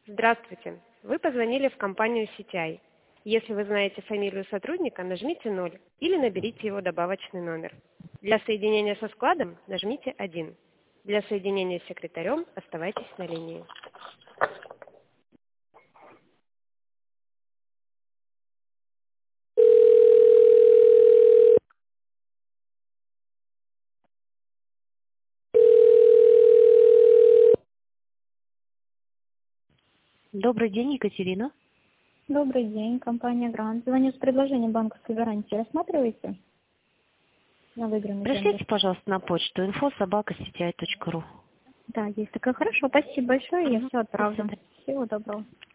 Здравствуйте. Вы позвонили в компанию CTI. Если вы знаете фамилию сотрудника, нажмите 0 или наберите его добавочный номер. Для соединения со складом нажмите 1. Для соединения с секретарем оставайтесь на линии. Добрый день, Екатерина. Добрый день, компания Грант. Звоню с предложением банковской гарантии. Рассматриваете на выигранный Пришлите, тендер? пожалуйста, на почту info@cti.ru. Да, есть такое. Хорошо, спасибо большое, я все До отправлю. свидания. Всего доброго.